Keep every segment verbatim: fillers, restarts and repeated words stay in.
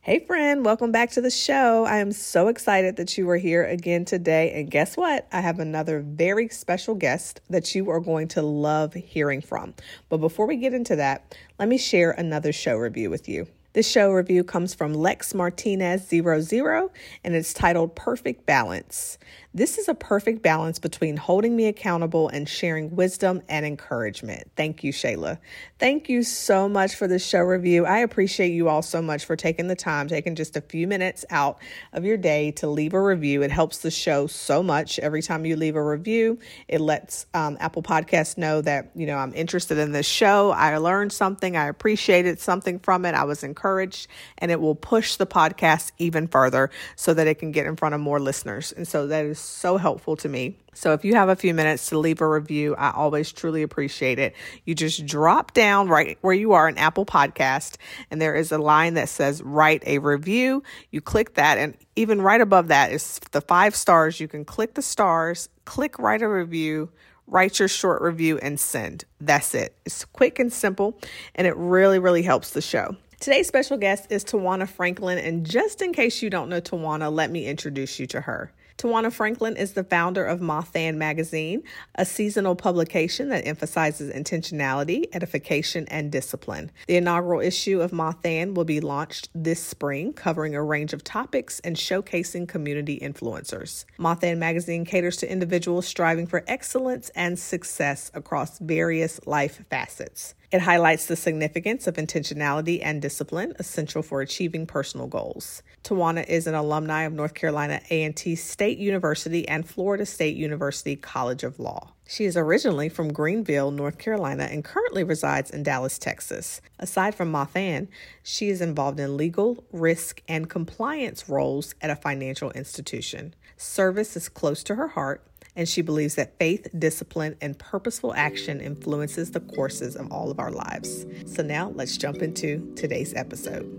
Hey friend, welcome back to the show. I am so excited that you are here again today. And guess what? I have another very special guest that you are going to love hearing from. But before we get into that, let me share another show review with you. This show review comes from Lex Martinez zero zero, and it's titled Perfect Balance. This is a perfect balance between holding me accountable and sharing wisdom and encouragement. Thank you, Shayla. Thank you so much for this show review. I appreciate you all so much for taking the time, taking just a few minutes out of your day to leave a review. It helps the show so much. Every time you leave a review, it lets um, Apple Podcasts know that, you know, I'm interested in this show. I learned something. I appreciated something from it. I was encouraged, and it will push the podcast even further so that it can get in front of more listeners. And so that is so helpful to me. So if you have a few minutes to leave a review, I always truly appreciate it. You just drop down right where you are in Apple Podcast, and there is a line that says write a review. You click that, and even right above that is the five stars. You can click the stars, click write a review, write your short review, and send. That's it. It's quick and simple, and it really, really helps the show. Today's special guest is Tawana Franklin, and just in case you don't know Tawana, let me introduce you to her. Tawana Franklin is the founder of Mothan Magazine, a seasonal publication that emphasizes intentionality, edification, and discipline. The inaugural issue of Mothan will be launched this spring, covering a range of topics and showcasing community influencers. Mothan Magazine caters to individuals striving for excellence and success across various life facets. It highlights the significance of intentionality and discipline, essential for achieving personal goals. Tawana is an alumni of North Carolina A and T State University and Florida State University College of Law. She is originally from Greenville, North Carolina, and currently resides in Dallas, Texas. Aside from Mothan, she is involved in legal, risk, and compliance roles at a financial institution. Service is close to her heart, and she believes that faith, discipline, and purposeful action influences the courses of all of our lives. So now let's jump into today's episode.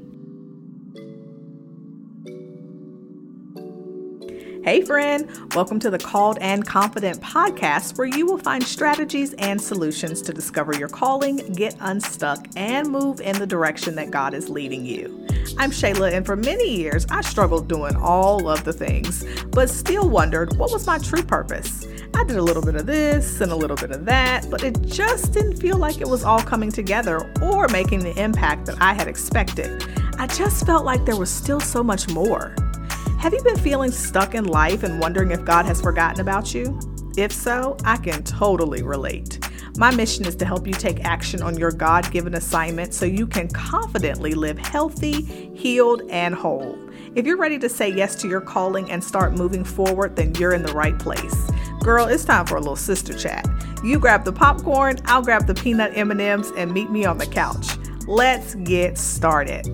Hey friend, welcome to the Called and Confident podcast, where you will find strategies and solutions to discover your calling, get unstuck, and move in the direction that God is leading you. I'm Shayla, and for many years, I struggled doing all of the things, but still wondered what was my true purpose. I did a little bit of this and a little bit of that, but it just didn't feel like it was all coming together or making the impact that I had expected. I just felt like there was still so much more. Have you been feeling stuck in life and wondering if God has forgotten about you? If so, I can totally relate. My mission is to help you take action on your God-given assignment so you can confidently live healthy, healed, and whole. If you're ready to say yes to your calling and start moving forward, then you're in the right place. Girl, it's time for a little sister chat. You grab the popcorn, I'll grab the peanut M and M's, and meet me on the couch. Let's get started.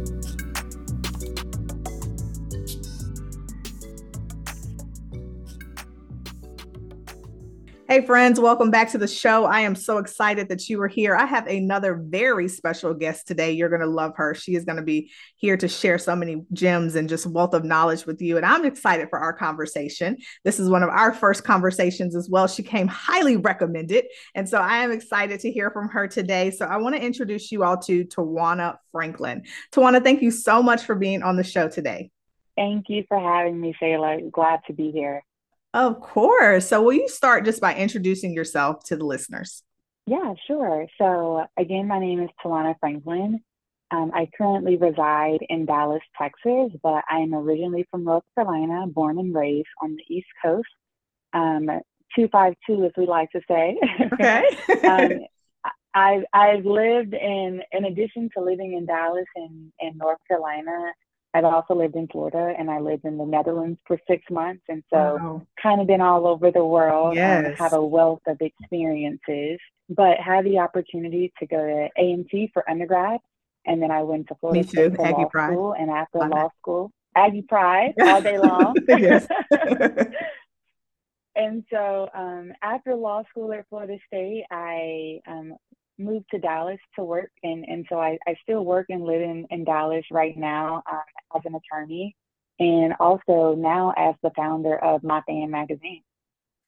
Hey friends, welcome back to the show. I am so excited that you are here. I have another very special guest today. You're going to love her. She is going to be here to share so many gems and just wealth of knowledge with you. And I'm excited for our conversation. This is one of our first conversations as well. She came highly recommended. And so I am excited to hear from her today. So I want to introduce you all to Tawana Franklin. Tawana, thank you so much for being on the show today. Thank you for having me, Shayla. Glad to be here. Of course. So will you start just by introducing yourself to the listeners? Yeah, sure. So again, my name is Tawana Franklin. Um, I currently reside in Dallas, Texas, but I am originally from North Carolina, born and raised on the East Coast. Um, two five two, as we like to say. Okay. um, I've, I've lived in, in addition to living in Dallas and in North Carolina, I've also lived in Florida, and I lived in the Netherlands for six months. And so wow. kind of been all over the world, yes. um, have a wealth of experiences, but had the opportunity to go to A and T for undergrad. And then I went to Florida State for Aggie law Pride. school. And after Love law it. school, Aggie Pride all day long. Yes. And so um, after law school at Florida State, I um, moved to Dallas to work. And, and so I, I still work and live in, in Dallas right now um, as an attorney, and also now as the founder of Mothan Magazine.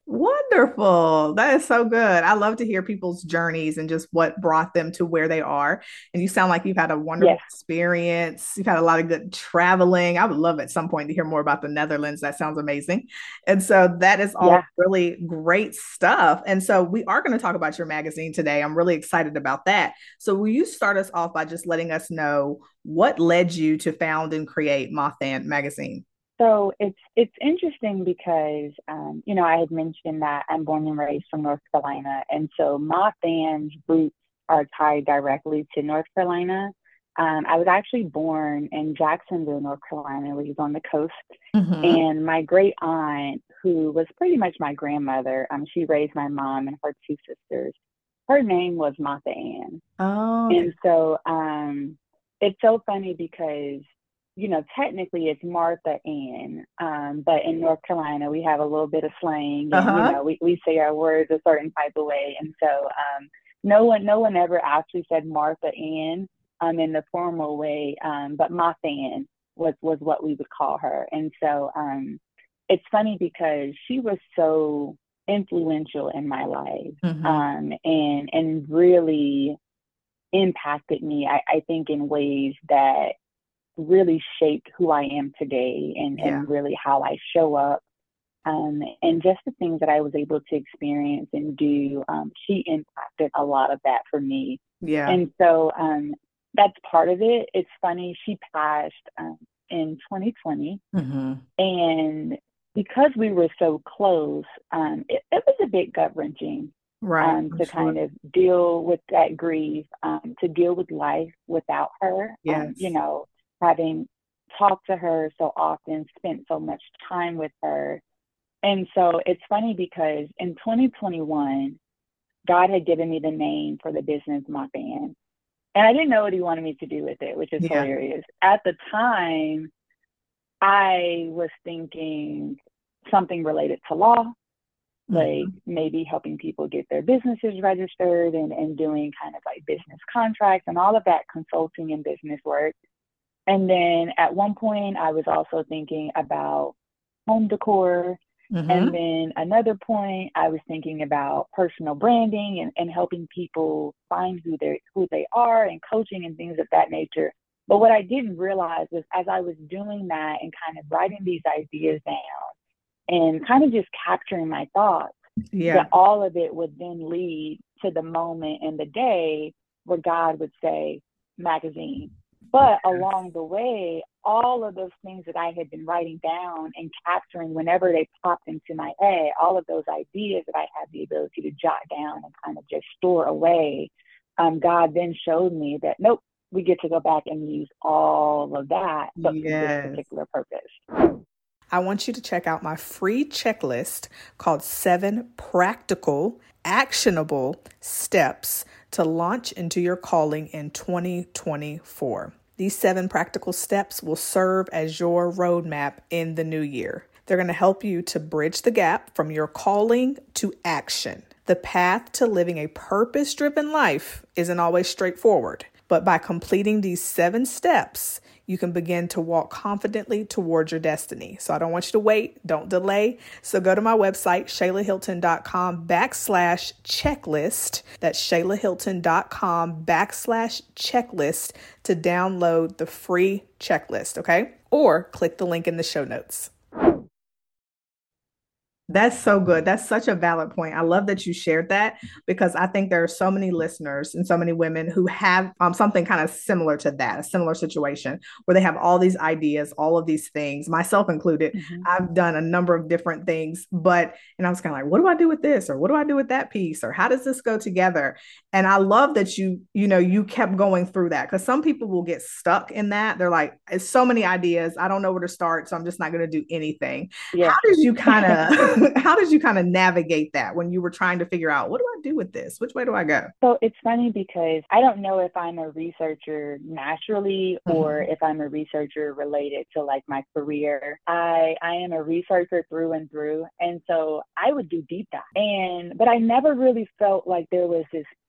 Wonderful. That is so good. I love to hear people's journeys and just what brought them to where they are. And you sound like you've had a wonderful Yes. experience. You've had a lot of good traveling. I would love at some point to hear more about the Netherlands. That sounds amazing. And so that is all Yeah. really great stuff. And so we are going to talk about your magazine today. I'm really excited about that. So will you start us off by just letting us know what led you to found and create Moth Ant magazine? So it's it's interesting because um, you know, I had mentioned that I'm born and raised from North Carolina, and so my fans' roots are tied directly to North Carolina. Um, I was actually born in Jacksonville, North Carolina, which is on the coast. Mm-hmm. And my great aunt, who was pretty much my grandmother, um, she raised my mom and her two sisters. Her name was Martha Ann. Oh, okay. And so um, it's so funny because, you know, technically it's Martha Ann, um, but in North Carolina, we have a little bit of slang and, you Uh-huh. know, we, we say our words a certain type of way. And so um, no one no one ever actually said Martha Ann um, in the formal way, um, but Martha Ann was, was what we would call her. And so um, it's funny because she was so influential in my life Mm-hmm. um, and, and really impacted me, I, I think, in ways that really shaped who I am today and, Yeah. and really how I show up. Um, and just the things that I was able to experience and do, um, she impacted a lot of that for me. Yeah. And so um, that's part of it. It's funny, she passed um, in twenty twenty. Mm-hmm. And because we were so close, um, it, it was a bit gut wrenching Right. um, I'm to sure. kind of deal with that grief, um, to deal with life without her. Um, you Yes. know, having talked to her so often, spent so much time with her. And so it's funny because in twenty twenty-one, God had given me the name for the business, my band. And I didn't know what he wanted me to do with it, which is Yeah. hilarious. At the time, I was thinking something related to law, like Mm-hmm. maybe helping people get their businesses registered and, and doing kind of like business contracts and all of that consulting and business work. And then at one point, I was also thinking about home decor. And Mm-hmm. then another point, I was thinking about personal branding and, and helping people find who they who they are and coaching and things of that nature. But what I didn't realize was as I was doing that and kind of writing these ideas down and kind of just capturing my thoughts, that Yeah. all of it would then lead to the moment in the day where God would say, magazine. But Yes. along the way, all of those things that I had been writing down and capturing whenever they popped into my head, all of those ideas that I had the ability to jot down and kind of just store away, um, God then showed me that, nope, we get to go back and use all of that, but for this Yes. particular purpose. I want you to check out my free checklist called Seven Practical, Actionable Steps to Launch into Your Calling in twenty twenty-four. These seven practical steps will serve as your roadmap in the new year. They're going to help you to bridge the gap from your calling to action. The path to living a purpose driven life isn't always straightforward, but by completing these seven steps, you can begin to walk confidently towards your destiny. So I don't want you to wait. Don't delay. So go to my website, shaylahilton.com backslash checklist. That's shaylahilton.com backslash checklist to download the free checklist. Okay. Or click the link in the show notes. That's so good. That's such a valid point. I love that you shared that because I think there are so many listeners and so many women who have um, something kind of similar to that, a similar situation where they have all these ideas, all of these things, myself included. Mm-hmm. I've done a number of different things, but, and I was kind of like, what do I do with this? Or what do I do with that piece? Or how does this go together? And I love that you, you know, you kept going through that because some people will get stuck in that. They're like, it's so many ideas. I don't know where to start. So I'm just not going to do anything. How Yeah. did you kind of how did you kind of navigate that when you were trying to figure out what do I do with this? Which way do I go? So it's funny because I don't know if I'm a researcher naturally or Mm-hmm. if I'm a researcher related to like my career. I I am a researcher through and through. And so I would do deep dive. And but I never really felt like there was this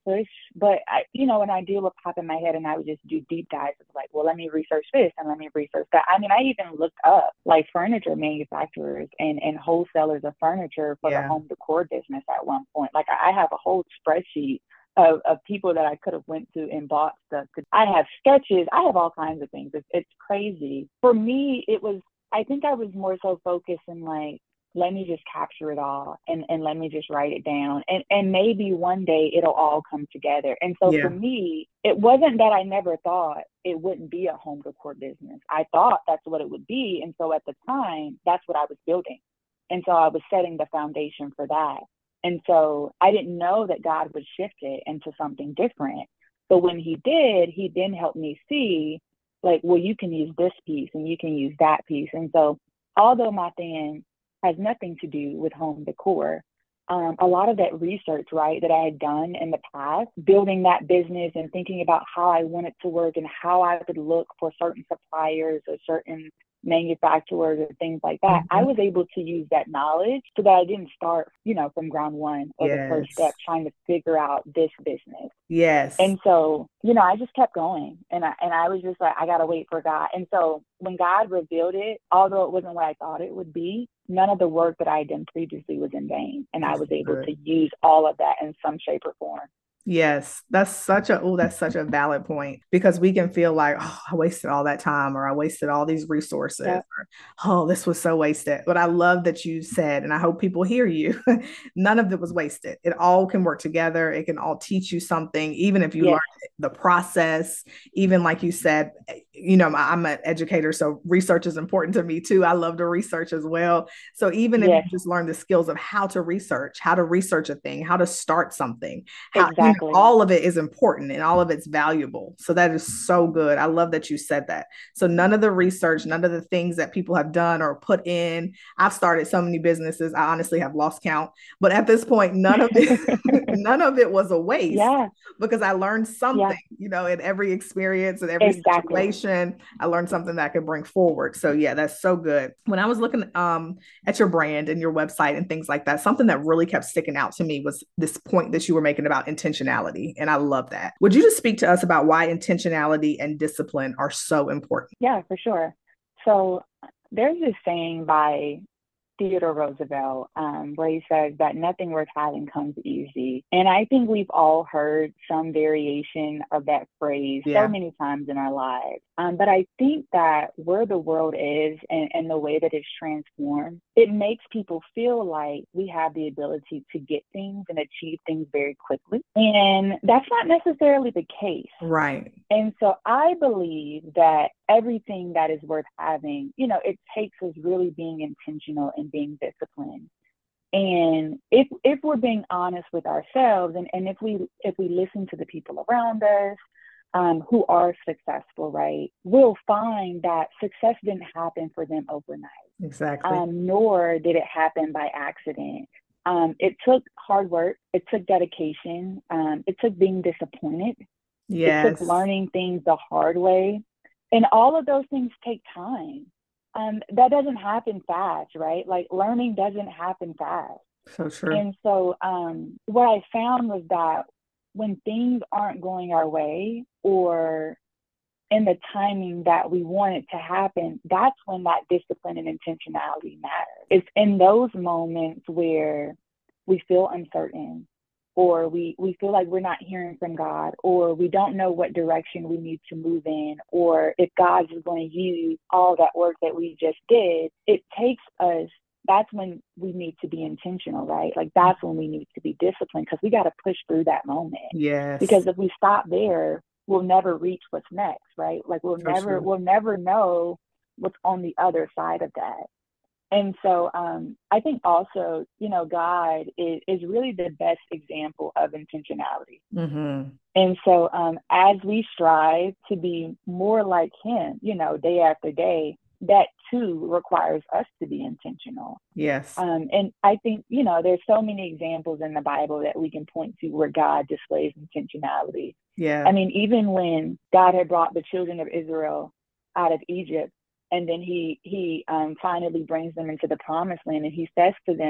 push. But I, you know, an idea would pop in my head and I would just do deep dives of like, well, let me research this and let me research that. I mean, I even looked up like furniture manufacturers and, and wholesalers of furniture for the Yeah. home decor business at one point. Like I have a whole spreadsheet of, of people that I could have went to and bought stuff. I have sketches. I have all kinds of things. It's, it's crazy. For me, it was, I think I was more so focused in like, let me just capture it all and, and let me just write it down. And, and maybe one day it'll all come together. And so Yeah. for me, it wasn't that I never thought it wouldn't be a home decor business. I thought that's what it would be. And so at the time, that's what I was building. And so I was setting the foundation for that. And so I didn't know that God would shift it into something different. But when he did, he then helped me see like, well, you can use this piece and you can use that piece. And so although my thing has nothing to do with home decor, um, a lot of that research, right, that I had done in the past, building that business and thinking about how I want it to work and how I would look for certain suppliers or certain manufacturers or things like that, Mm-hmm. I was able to use that knowledge so that I didn't start, you know, from ground one or Yes. the first step trying to figure out this business. Yes. And so, you know, I just kept going and I, and I was just like, I got to wait for God. And so when God revealed it, although it wasn't what I thought it would be, none of the work that I had done previously was in vain. And I was able to use all of that in some shape or form. Yes, that's such a, oh, that's such a valid point, because we can feel like, oh, I wasted all that time, or I wasted all these resources, Yep. or, oh, this was so wasted. But I love that you said, and I hope people hear you, none of it was wasted. It all can work together. It can all teach you something, even if you Yes. learn the process, even like you said, you know, I'm an educator, so research is important to me too. I love to research as well. So even if Yes. you just learn the skills of how to research, how to research a thing, how to start something, how, Exactly. you know, all of it is important and all of it's valuable. So that is so good. I love that you said that. So none of the research, none of the things that people have done or put in, I've started so many businesses, I honestly have lost count, but at this point, none of it, none of it was a waste. Yeah. Because I learned something, yeah. you know, in every experience and every exactly. situation, I learned something that I could bring forward. So yeah, that's so good. When I was looking um, at your brand and your website and things like that, something that really kept sticking out to me was this point that you were making about intentionality. And I love that. Would you just speak to us about why intentionality and discipline are so important? Yeah, for sure. So there's this saying by Theodore Roosevelt, um, where he says that nothing worth having comes easy. And I think we've all heard some variation of that phrase yeah. so many times in our lives. Um, but I think that where the world is and, and the way that it's transformed, it makes people feel like we have the ability to get things and achieve things very quickly. And that's not necessarily the case. Right. And so I believe that everything that is worth having, you know, it takes us really being intentional and being disciplined. And if if we're being honest with ourselves, and, and if we if we listen to the people around us um, who are successful, right, we'll find that success didn't happen for them overnight. Exactly. Um, nor did it happen by accident. Um, it took hard work. It took dedication. Um, it took being disappointed. Yes. It took learning things the hard way. And all of those things take time. Um, that doesn't happen fast, right? Like learning doesn't happen fast. So true. And so um, what I found was that when things aren't going our way or in the timing that we want it to happen, that's when that discipline and intentionality matters. It's in those moments where we feel uncertain, or we, we feel like we're not hearing from God, or we don't know what direction we need to move in, or if God is going to use all that work that we just did. It takes us, that's when we need to be intentional, right? Like that's when we need to be disciplined, because we got to push through that moment. Yes. Because if we stop there, we'll never reach what's next, right? Like we'll For never, sure. we'll never know what's on the other side of that. And so um, I think also, you know, God is, is really the best example of intentionality. Mm-hmm. And so um, as we strive to be more like him, you know, day after day, that too requires us to be intentional. Yes. Um, and I think, you know, there's so many examples in the Bible that we can point to where God displays intentionality. Yeah. I mean, even when God had brought the children of Israel out of Egypt, and then he he um, finally brings them into the promised land, and he says to them,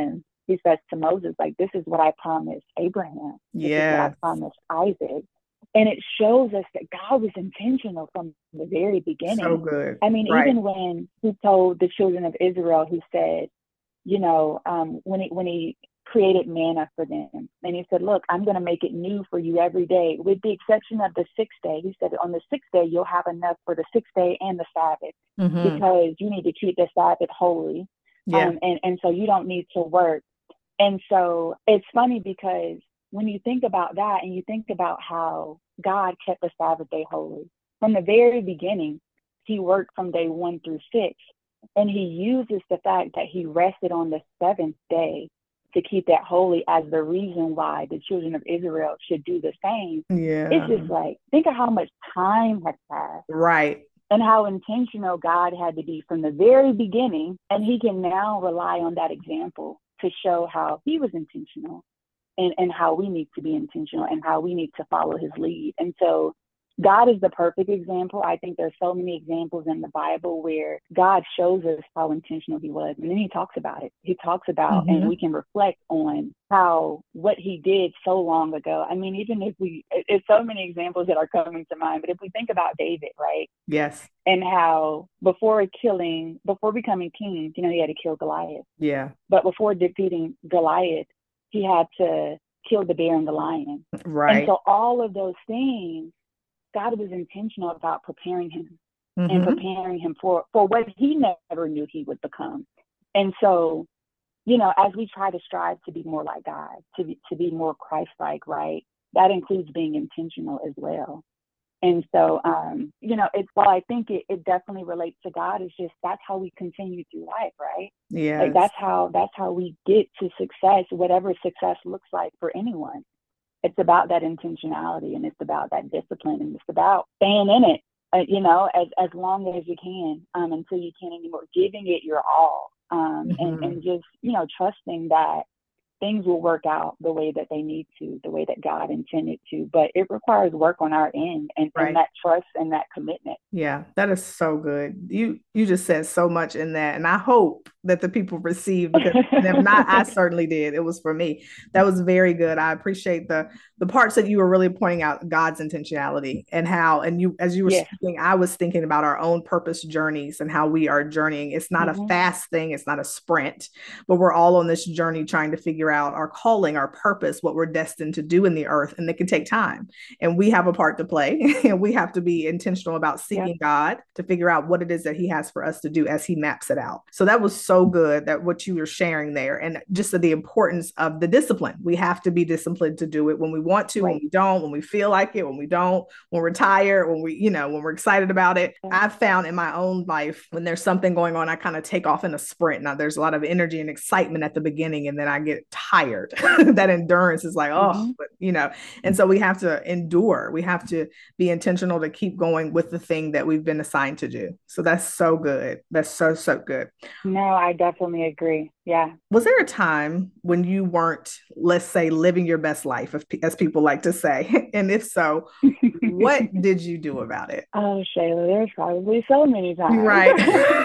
he says to Moses, like, this is what I promised Abraham. This is what I Yeah. promised Isaac. And it shows us that God was intentional from the very So beginning. good. I mean, Right. even when he told the children of Israel, he said, you know, um, when he when he created manna for them, and he said, look, I'm going to make it new for you every day, with the exception of the sixth day. He said, on the sixth day, you'll have enough for the sixth day and the Sabbath, Mm-hmm. because you need to keep the Sabbath holy. Yeah. Um, and, and so you don't need to work. And so it's funny because when you think about that and you think about how God kept the Sabbath day holy from the very beginning, he worked from day one through six. And he uses the fact that he rested on the seventh day to keep that holy as the reason why the children of Israel should do the same. Yeah. It's just like, think of how much time has passed. Right. And how intentional God had to be from the very beginning. And he can now rely on that example to show how he was intentional, and, and how we need to be intentional, and how we need to follow his lead. And so God is the perfect example. I think there's so many examples in the Bible where God shows us how intentional he was. And then he talks about it. He talks about, mm-hmm. and we can reflect on how, what he did so long ago. I mean, even if we, it's so many examples that are coming to mind, but if we think about David, right? Yes. And how before killing, before becoming king, you know, he had to kill Goliath. Yeah. But before defeating Goliath, he had to kill the bear and the lion. Right. And so all of those things, God was intentional about preparing him, mm-hmm. and preparing him for, for what he never knew he would become. And so, you know, as we try to strive to be more like God, to be, to be more Christ-like, right? That includes being intentional as well. And so, um, you know, it's, while I think it, it definitely relates to God, it's just, that's how we continue through life, right? Yeah. Like that's how, that's how we get to success, whatever success looks like for anyone. It's about that intentionality, and it's about that discipline, and it's about staying in it, uh, you know, as, as long as you can, um, until you can't anymore, giving it your all, um, mm-hmm. and, and just, you know, trusting that things will work out the way that they need to, the way that God intended to. But it requires work on our end, and, right. and that trust and that commitment. Yeah, that is so good. You you just said so much in that. And I hope that the people receive, because if not, I certainly did. It was for me. That was very good. I appreciate the the parts that you were really pointing out, God's intentionality, and how, and you, as you were yes. speaking, I was thinking about our own purpose journeys and how we are journeying. It's not mm-hmm. a fast thing. It's not a sprint, but we're all on this journey trying to figure out our calling, our purpose, what we're destined to do in the earth. And it can take time, and we have a part to play, and we have to be intentional about seeking yep. God to figure out what it is that he has for us to do as he maps it out. So that was so good, that what you were sharing there, and just the importance of the discipline. We have to be disciplined to do it when we want to, right. when we don't, when we feel like it, when we don't, when we're tired, when we, you know, when we're excited about it. Yeah. I've found in my own life, when there's something going on, I kind of take off in a sprint. Now there's a lot of energy and excitement at the beginning, and then I get tired. That endurance is like, oh, mm-hmm. but, you know, and so we have to endure. We have to be intentional to keep going with the thing that we've been assigned to do. So that's so good. That's so, so good. No, I definitely agree. Yeah. Was there a time when you weren't, let's say, living your best life, as people like to say? And if so, what did you do about it? Oh, Shayla, there's probably so many times. Right.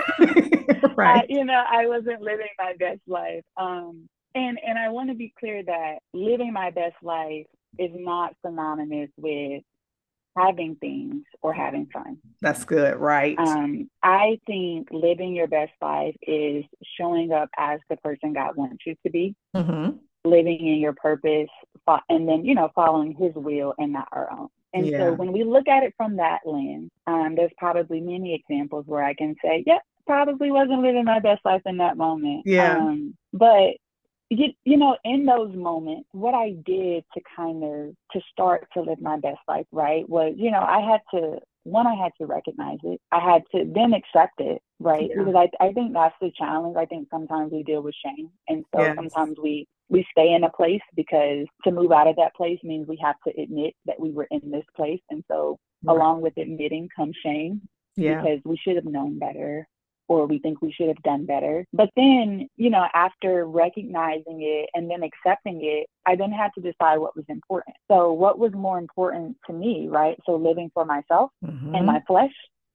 Right. I, you know, I wasn't living my best life. Um, and, and I want to be clear that living my best life is not synonymous with having things or having fun. That's good, right? Um, I think living your best life is showing up as the person God wants you to be, mm-hmm. living in your purpose, and then, you know, following his will and not our own. And yeah. so when we look at it from that lens, um, there's probably many examples where I can say, yeah, probably wasn't living my best life in that moment. Yeah. Um, but You, you know, in those moments, what I did to kind of, to start to live my best life, right, was, you know, I had to, one, I had to recognize it. I had to then accept it, right? Yeah. Because I, I think that's the challenge. I think sometimes we deal with shame. And so yes. sometimes we, we stay in a place because to move out of that place means we have to admit that we were in this place. And so right. along with admitting comes shame, yeah. because we should have known better, or we think we should have done better. But then, you know, after recognizing it and then accepting it, I then had to decide what was important. So what was more important to me, right? So living for myself mm-hmm. and my flesh,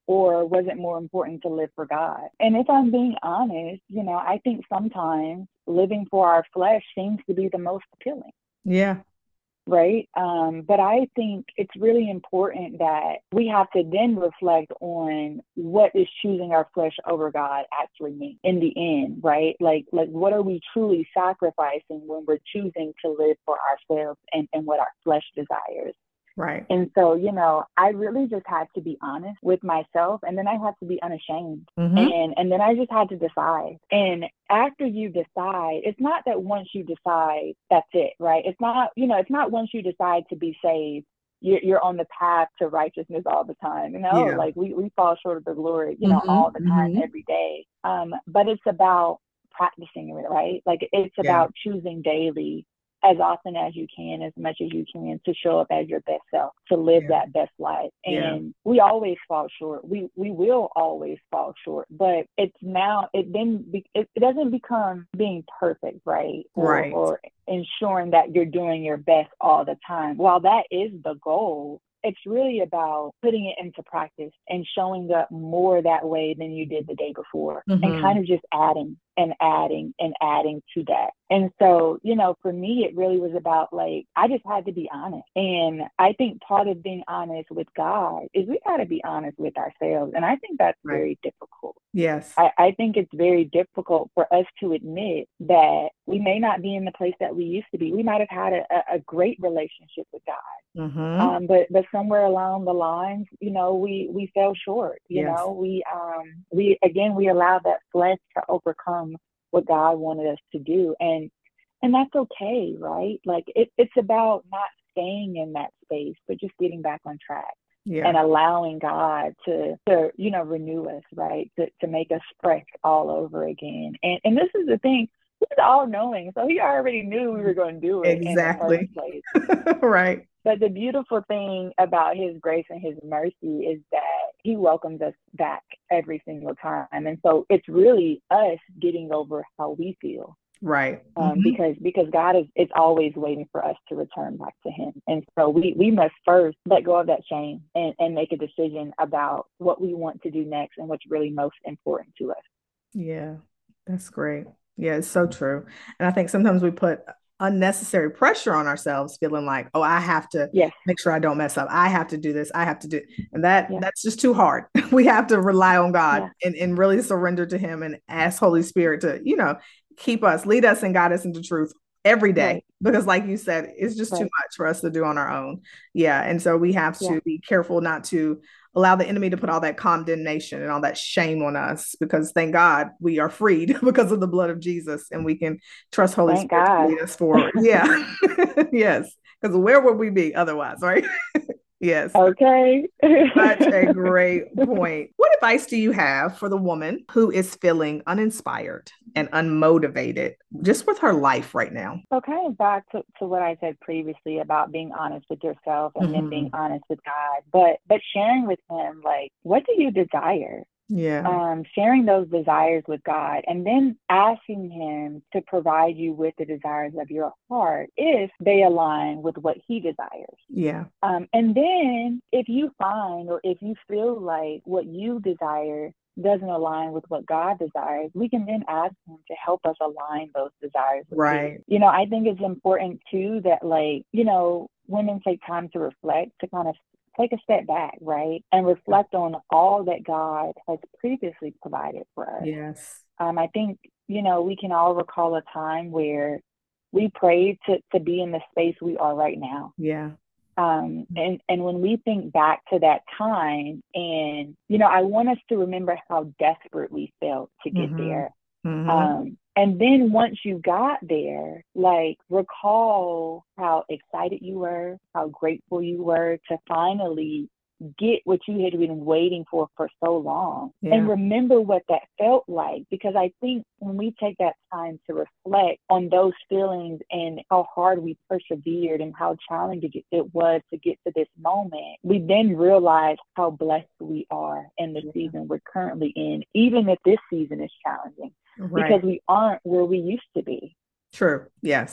Or was it more important to live for God? And if I'm being honest, you know, I think sometimes living for our flesh seems to be the most appealing. Yeah. Right. Um, but I think it's really important that we have to then reflect on what is choosing our flesh over God actually mean in the end, right? Like, like what are we truly sacrificing when we're choosing to live for ourselves and, and what our flesh desires? Right. And so, you know, I really just had to be honest with myself, and then I had to be unashamed. Mm-hmm. And and then I just had to decide. And after you decide, it's not that once you decide, that's it, right? It's not, you know, it's not once you decide to be saved, you're, you're on the path to righteousness all the time. You know, Yeah. like we, we fall short of the glory, you know, Mm-hmm. all the time, Mm-hmm. every day. Um, but it's about practicing it, right? Like it's Yeah. about choosing daily as often as you can, as much as you can, to show up as your best self, to live Yeah. that best life. And Yeah. we always fall short. We we will always fall short. But it's now it then be, it, it doesn't become being perfect, right? Or, Right. or ensuring that you're doing your best all the time. While that is the goal, it's really about putting it into practice and showing up more that way than you did the day before, Mm-hmm. and kind of just adding and adding and adding to that. And so, you know, for me, it really was about like, I just had to be honest. And I think part of being honest with God is we got to be honest with ourselves. And I think that's Right. very difficult. Yes. I, I think it's very difficult for us to admit that we may not be in the place that we used to be. We might have had a, a great relationship with God. Mm-hmm. Um, but but somewhere along the lines, you know, we we fell short. You Yes. know, we um we again we allowed that flesh to overcome what God wanted us to do, and and that's okay, right? Like it, it's about not staying in that space, but just getting back on track. Yeah. And allowing God to, to, you know, renew us, right? To, to make us fresh all over again. And and this is the thing, he's all knowing. So he already knew we were going to do it Exactly. in the first place. Right. But the beautiful thing about his grace and his mercy is that he welcomes us back every single time. And so it's really us getting over how we feel. Right. Um, Mm-hmm. because because God is it's always waiting for us to return back to him. And so we, we must first let go of that shame and, and make a decision about what we want to do next and what's really most important to us. Yeah, that's great. Yeah, it's so true. And I think sometimes we put unnecessary pressure on ourselves, feeling like, oh, I have to Yes. make sure I don't mess up. I have to do this. I have to do, and that Yeah. that's just too hard. We have to rely on God Yeah. and, and really surrender to him and ask Holy Spirit to, you know, keep us, lead us and guide us into truth every day. Right. Because like you said, it's just too Right. much for us to do on our own. Yeah. And so we have to Yeah. be careful not to allow the enemy to put all that condemnation and all that shame on us, because thank God we are freed because of the blood of Jesus, and we can trust Holy Thank Spirit to God. lead us forward. Yeah. Yes. Because where would we be otherwise, right? Yes. Okay. Such a great point. What advice do you have for the woman who is feeling uninspired and unmotivated just with her life right now? Okay, back to, to what I said previously about being honest with yourself and then being Mm-hmm. honest with God, but but sharing with him, like, what do you desire? Yeah. Um, sharing those desires with God, and then asking him to provide you with the desires of your heart if they align with what he desires. Yeah. Um, and then if you find, or if you feel like what you desire doesn't align with what God desires, we can then ask him to help us align those desires with his. Right. You know, I think it's important too that, like, you know, women take time to reflect, to kind of take a step back, right? And reflect on all that God has previously provided for us. Yes. Um, I think, you know, we can all recall a time where we prayed to, to be in the space we are right now. Yeah. Um, and, and when we think back to that time, and, you know, I want us to remember how desperate we felt to get Mm-hmm. there. Mm-hmm. Um, and then once you got there, like, recall how excited you were, how grateful you were to finally get what you had been waiting for for so long. Yeah. And remember what that felt like, because I think when we take that time to reflect on those feelings and how hard we persevered and how challenging it was to get to this moment, we then realize how blessed we are in the Yeah. season we're currently in, even if this season is challenging. Right. Because we aren't where we used to be. True. Yes.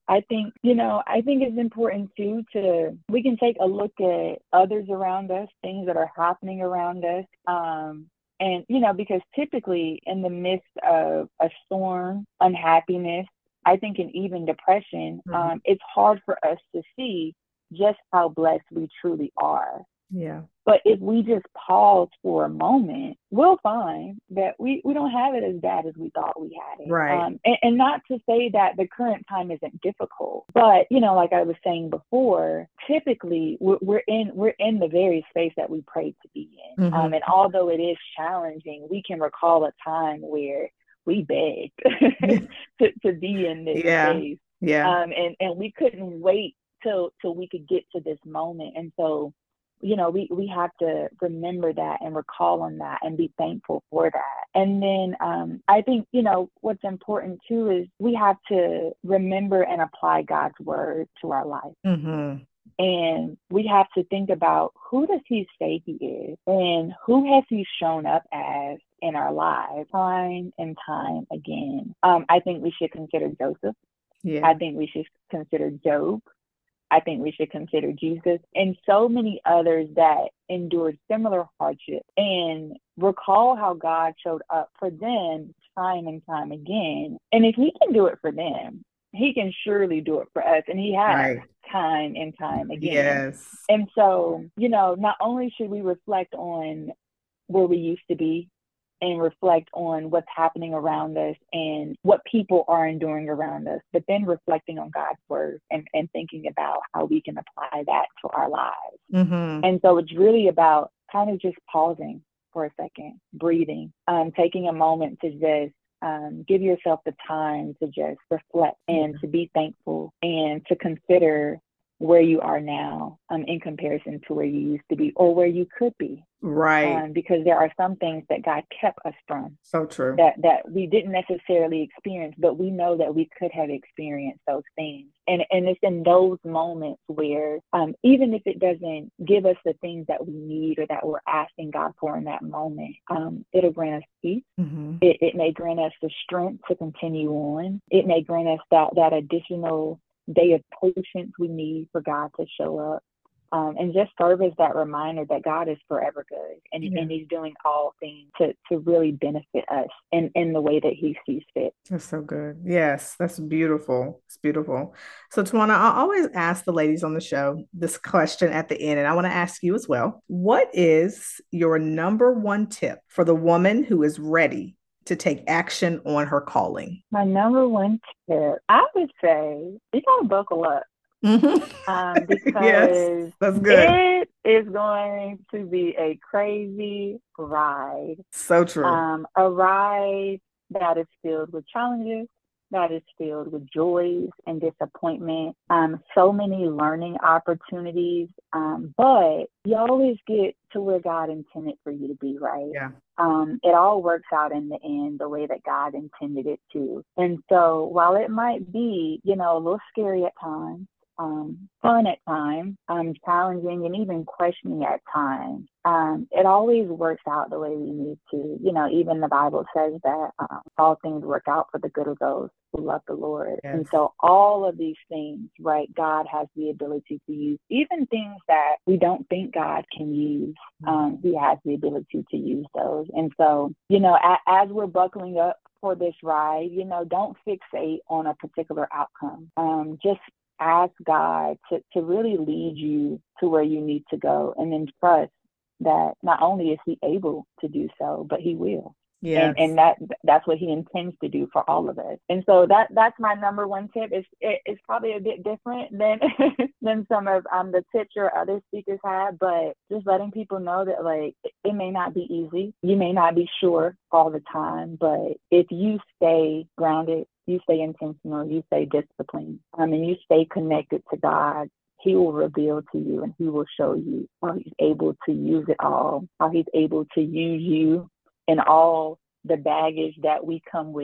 I think, you know, I think it's important too to, we can take a look at others around us, things that are happening around us. Um, and, you know, because typically in the midst of a storm, unhappiness, I think, and even depression, Mhm. um, it's hard for us to see just how blessed we truly are. Yeah. But if we just pause for a moment, we'll find that we, we don't have it as bad as we thought we had it. Right. Um, and, and not to say that the current time isn't difficult, but, you know, like I was saying before, typically we're, we're in we're in the very space that we prayed to be in. Mm-hmm. Um, and although it is challenging, we can recall a time where we begged to, to be in this yeah. space. Yeah. Um, and, and we couldn't wait till till we could get to this moment. And so, you know, we, we have to remember that and recall on that and be thankful for that. And then um, I think, you know, what's important too is we have to remember and apply God's word to our life. Mm-hmm. And we have to think about, who does he say he is, and who has he shown up as in our lives time and time again. Um, I think we should consider Joseph. Yeah. I think we should consider Job. I think we should consider Jesus, and so many others that endured similar hardship, and recall how God showed up for them time and time again. And if he can do it for them, he can surely do it for us. And he has Right. time and time again. Yes. And so, you know, not only should we reflect on where we used to be, and reflect on what's happening around us and what people are enduring around us, but then reflecting on God's word and, and thinking about how we can apply that to our lives. Mm-hmm. And so it's really about kind of just pausing for a second, breathing, um, taking a moment to just um, give yourself the time to just reflect and to be thankful and to consider where you are now um, in comparison to where you used to be or where you could be. Right. Um, because there are some things that God kept us from. So true. That that we didn't necessarily experience, but we know that we could have experienced those things. And and it's in those moments where um, even if it doesn't give us the things that we need or that we're asking God for in that moment, um, it'll grant us peace. Mm-hmm. It, it may grant us the strength to continue on. It may grant us that that additional day of patience we need for God to show up. Um, and just serve as that reminder that God is forever good, and, yeah. and he's doing all things to, to really benefit us in, in the way that he sees fit. That's so good. Yes, that's beautiful. It's beautiful. So Tawana, I always ask the ladies on the show this question at the end, and I want to ask you as well. What is your number one tip for the woman who is ready to take action on her calling? My number one tip, I would say, you gotta buckle up. Mm-hmm. Um, because yes, that's good. It is going to be a crazy ride. So true. Um, a ride that is filled with challenges, that is filled with joys and disappointment, um, so many learning opportunities, um, but you always get to where God intended for you to be, right? Yeah. Um, it all works out in the end the way that God intended it to. And so while it might be, you know, a little scary at times, Um, fun at times, um, challenging, and even questioning at times, um, it always works out the way we need to. You know, even the Bible says that um, all things work out for the good of those who love the Lord. Yes. And so all of these things, right, God has the ability to use. Even things that we don't think God can use, um, he has the ability to use those. And so, you know, a- as we're buckling up for this ride, you know, don't fixate on a particular outcome. Um, just ask God to, to really lead you to where you need to go, and then trust that not only is he able to do so, but he will. Yes. And and that that's what he intends to do for all of us. And so that that's my number one tip. It's it, it's probably a bit different than than some of um the tips your other speakers had, but just letting people know that, like, it, it may not be easy. You may not be sure all the time, but if you stay grounded, you stay intentional, you stay disciplined, um, and you stay connected to God, he will reveal to you and he will show you how he's able to use it all, how he's able to use you and all the baggage that we come with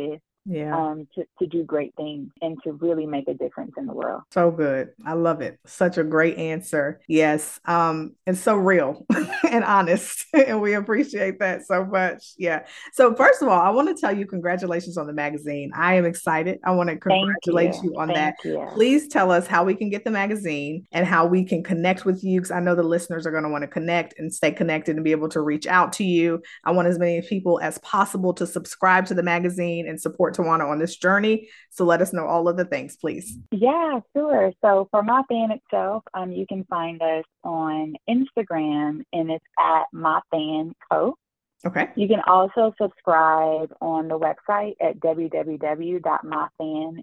yeah. um, to, to do great things and to really make a difference in the world. So good. I love it. Such a great answer. Yes. Um, it's so real and honest. And we appreciate that so much. Yeah. So first of all, I want to tell you congratulations on the magazine. I am excited. I want to congratulate you. you on Thank that. You. Please tell us how we can get the magazine and how we can connect with you, because I know the listeners are going to want to connect and stay connected and be able to reach out to you. I want as many people as possible to subscribe to the magazine and support Tawana on this journey. So let us know all of the things, please. Yeah, sure. So for My Fan itself, um, you can find us on Instagram, and it's at My Fan Co. Okay. You can also subscribe on the website at w w w dot my fan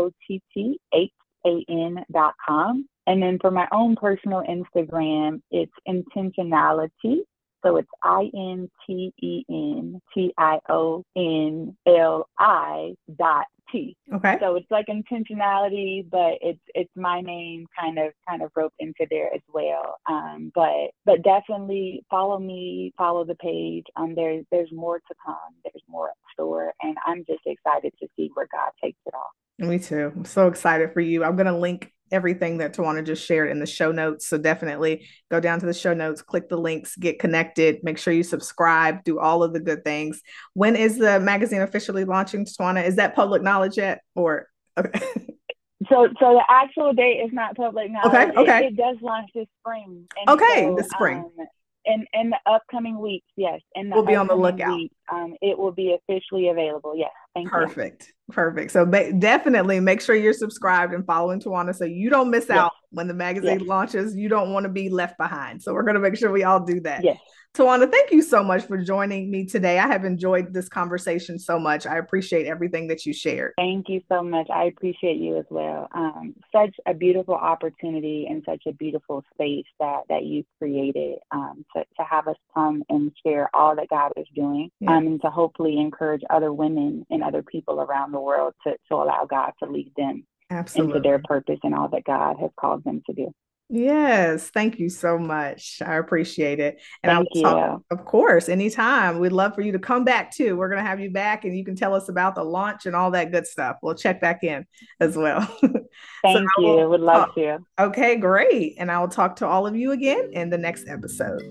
dot com. And then for my own personal Instagram, it's Intentionality. So it's I N T E N T I O N L I dot T. Okay. So it's like intentionality, but it's it's my name kind of kind of roped into there as well. Um, but but definitely follow me, follow the page. Um, there's there's more to come. There's more in store, and I'm just excited to see where God takes it all. Me too. I'm so excited for you. I'm going to link everything that Tawana just shared in the show notes. So definitely go down to the show notes, click the links, get connected, make sure you subscribe, do all of the good things. When is the magazine officially launching, Tawana? Is that public knowledge yet? Or okay. So, so the actual date is not public knowledge. Okay. Okay. It, it does launch this spring. And okay. So, the spring. Um, in, in the upcoming weeks, yes. In the we'll be on the lookout. Weeks, um, it will be officially available. Yes. Thank Perfect. you. Perfect. So ba- definitely make sure you're subscribed and following Tawana so you don't miss yes. out when the magazine yes. launches. You don't want to be left behind. So we're going to make sure we all do that. Yes. Tawana, thank you so much for joining me today. I have enjoyed this conversation so much. I appreciate everything that you shared. Thank you so much. I appreciate you as well. Um, such a beautiful opportunity and such a beautiful space that, that you've created um, to, to have us come and share all that God is doing yeah. um, and to hopefully encourage other women and other people around the world to, to allow God to lead them Absolutely. into their purpose and all that God has called them to do. Yes. Thank you so much. I appreciate it. And Thank I will talk, of course, anytime. We'd love for you to come back too. We're going to have you back and you can tell us about the launch and all that good stuff. We'll check back in as well. Thank so you. Would love talk. to. Okay, great. And I will talk to all of you again in the next episode.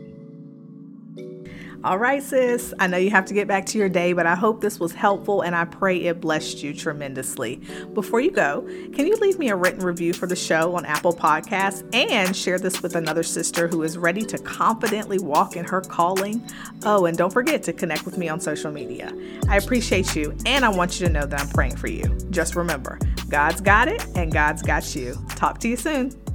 All right, sis. I know you have to get back to your day, but I hope this was helpful and I pray it blessed you tremendously. Before you go, can you leave me a written review for the show on Apple Podcasts and share this with another sister who is ready to confidently walk in her calling? Oh, and don't forget to connect with me on social media. I appreciate you and I want you to know that I'm praying for you. Just remember, God's got it and God's got you. Talk to you soon.